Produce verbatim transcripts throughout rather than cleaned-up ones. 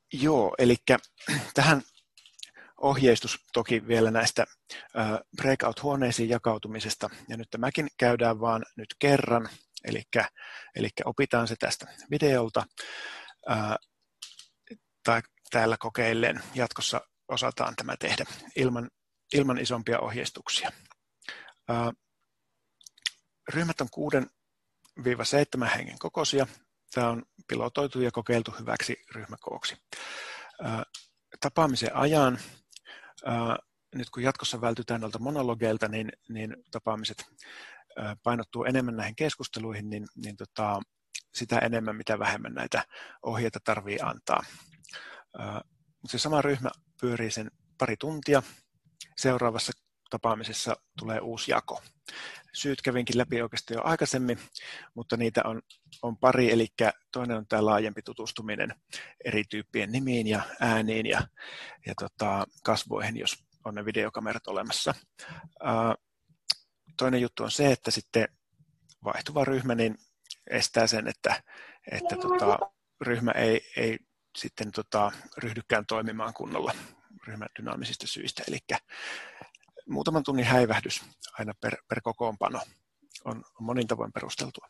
Joo, eli tähän ohjeistus toki vielä näistä breakout-huoneisiin jakautumisesta, ja nyt tämäkin käydään vaan nyt kerran, eli, eli opitaan se tästä videolta, ää, tai täällä kokeilleen jatkossa osataan tämä tehdä ilman, ilman isompia ohjeistuksia. Ää, ryhmät on kuuden seitsemän hengen kokoisia. Tämä on pilotoitu ja kokeiltu hyväksi ryhmäkooksi. Ää, tapaamisen ajan, ää, nyt kun jatkossa vältytään noilta monologeilta, niin, niin tapaamiset ää, painottuu enemmän näihin keskusteluihin, niin, niin tota, sitä enemmän, mitä vähemmän näitä ohjeita tarvii antaa. Ää, se sama ryhmä pyörii sen pari tuntia. Seuraavassa tapaamisessa tulee uusi jako. Syyt kävinkin läpi oikeastaan jo aikaisemmin, mutta niitä on, on pari, eli toinen on tämä laajempi tutustuminen eri tyyppien nimiin ja ääniin ja, ja tota, kasvoihin, jos on ne videokamerat olemassa. Ää, toinen juttu on se, että sitten vaihtuva ryhmä niin estää sen, että, että tota, ryhmä ei, ei sitten tota, ryhdykään toimimaan kunnolla ryhmän dynaamisista syistä, eli muutaman tunnin häivähdys aina per, per kokoonpano on, on monin tavoin perusteltua.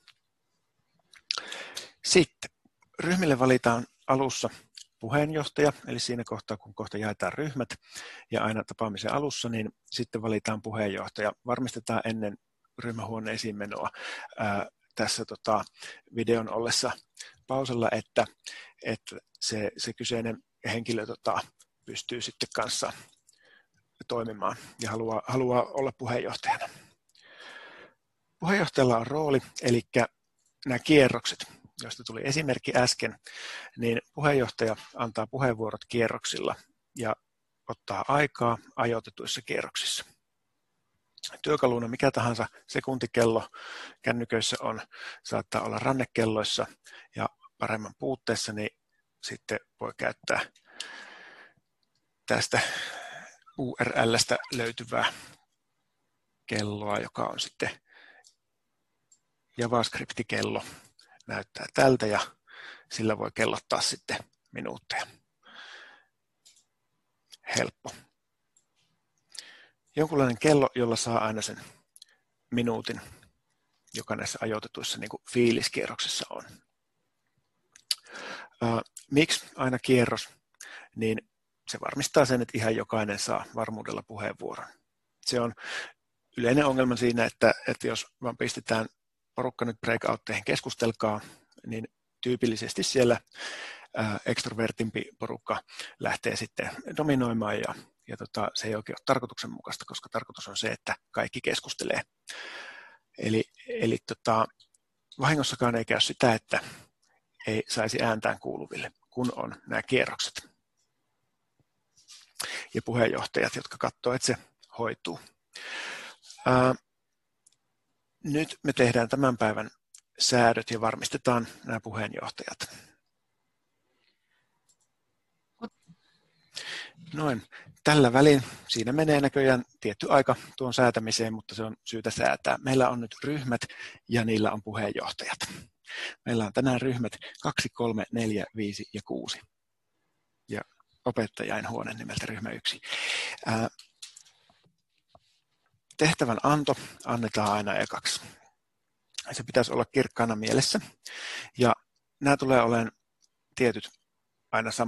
Sitten ryhmille valitaan alussa puheenjohtaja, eli siinä kohtaa, kun kohta jaetaan ryhmät, ja aina tapaamisen alussa, niin sitten valitaan puheenjohtaja. Varmistetaan ennen ryhmähuoneisiin menoa ää, tässä tota, videon ollessa pausella, että, että se, se kyseinen henkilö tota, pystyy sitten kanssa toimimaan ja haluaa, haluaa olla puheenjohtajana. Puheenjohtajalla on rooli, eli nämä kierrokset, joista tuli esimerkki äsken, niin puheenjohtaja antaa puheenvuorot kierroksilla ja ottaa aikaa ajoitetuissa kierroksissa. Työkaluna mikä tahansa sekuntikello kännyköissä on, saattaa olla rannekelloissa ja paremman puutteessa, niin sitten voi käyttää tästä U R L:stä löytyvää kelloa, joka on sitten JavaScript-kello, näyttää tältä ja sillä voi kellottaa sitten minuutteja. Helppo. Jonkunlainen kello, jolla saa aina sen minuutin, joka näissä ajoitetuissa niin kuin fiiliskierroksessa on. Uh, miksi aina kierros? Niin se varmistaa sen, että ihan jokainen saa varmuudella puheenvuoron. Se on yleinen ongelma siinä, että, että jos vaan pistetään porukka nyt breakoutteihin keskustelkaa, niin tyypillisesti siellä ää, extrovertimpi porukka lähtee sitten dominoimaan ja, ja tota, se ei oikein ole tarkoituksenmukaista, koska tarkoitus on se, että kaikki keskustelee. Eli, eli tota, vahingossakaan ei käy sitä, että ei saisi ääntään kuuluville, kun on nämä kierrokset. Ja puheenjohtajat, jotka katsoo, että se hoituu. Ää, nyt me tehdään tämän päivän säädöt ja varmistetaan nämä puheenjohtajat. Noin. Tällä välin siinä menee näköjään tietty aika tuon säätämiseen, mutta se on syytä säätää. Meillä on nyt ryhmät ja niillä on puheenjohtajat. Meillä on tänään ryhmät kaksi, kolme, neljä, viisi ja kuusi. Ja opettajain huone nimeltä ryhmä yksi. Ää, tehtävän anto annetaan aina ekaksi. Se pitäisi olla kirkkaana mielessä. Ja nämä tulee olemaan tietyt aina